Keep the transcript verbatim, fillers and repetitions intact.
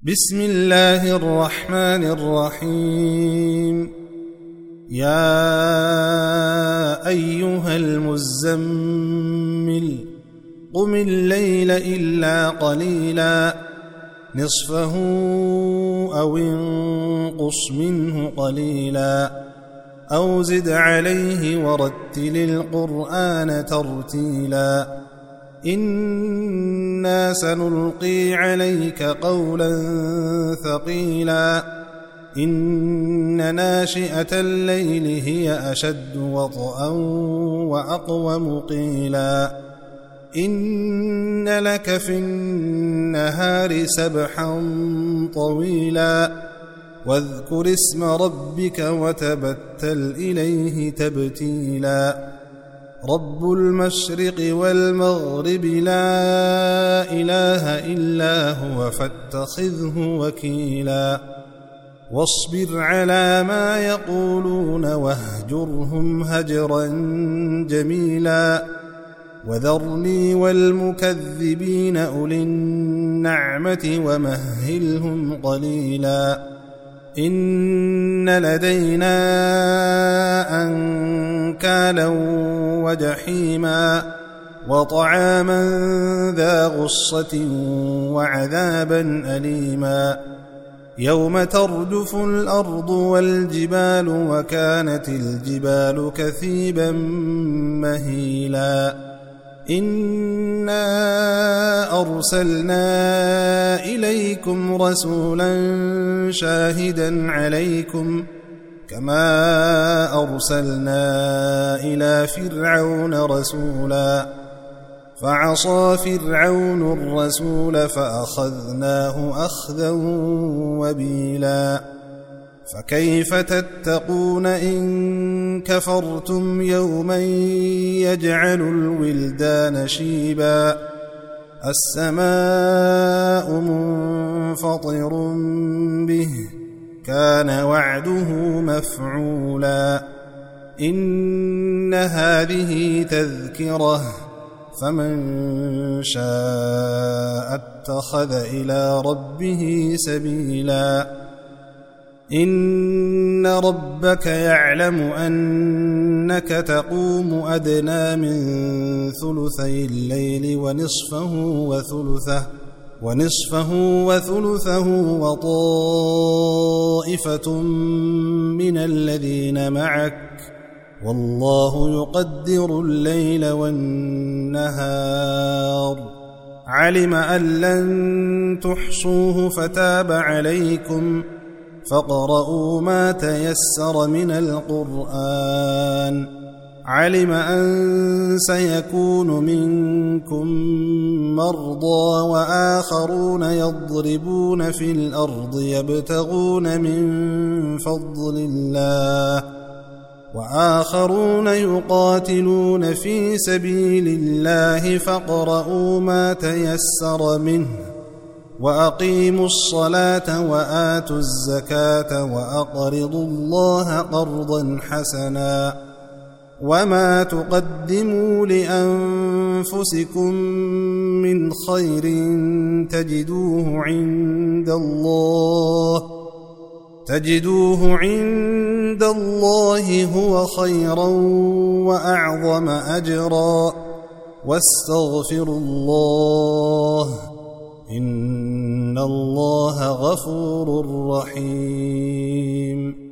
بسم الله الرحمن الرحيم. يا أيها المزمل قم الليل إلا قليلا نصفه أو انقص منه قليلا أو زد عليه ورتل القرآن ترتيلا إنا سنلقي عليك قولا ثقيلا إن ناشئة الليل هي أشد وطئا وأقوم قيلا إن لك في النهار سبحا طويلا واذكر اسم ربك وتبتل إليه تبتيلا رب المشرق والمغرب لا إله إلا هو فاتخذه وكيلا واصبر على ما يقولون واهجرهم هجرا جميلا وذرني والمكذبين أولي النعمة ومهلهم قليلا إن لدينا أنكالا وجحيما وطعاما ذا غصة وعذابا أليما يوم ترجف الأرض والجبال وكانت الجبال كثيبا مهيلا إنا أرسلنا إليكم رسولا شاهدا عليكم كما أرسلنا إلى فرعون رسولا فعصى فرعون الرسول فأخذناه أخذا وبيلا فكيف تتقون إن كفرتم يوما يجعل الولدان شيبا السماء منفطر به كان وعده مفعولا إن هذه تذكرة فمن شاء اتخذ إلى ربه سبيلا إن ربك يعلم أنك تقوم أدنى من ثلثي الليل ونصفه وثلثه ونصفه وثلثه وطائفة من الذين معك والله يقدر الليل والنهار علم أن لن تحصوه فتاب عليكم فاقرؤوا ما تيسر من القرآن علم أن سيكون منكم مرضى وآخرون يضربون في الأرض يبتغون من فضل الله وآخرون يقاتلون في سبيل الله فاقرؤوا ما تيسر منه وأقيموا الصلاة وآتوا الزكاة وأقرضوا الله قرضا حسنا وما تقدموا لأنفسكم من خير تجدوه عند الله تجدوه عند الله هو خيرا وأعظم أجرا واستغفروا الله إن الله غفور رحيم.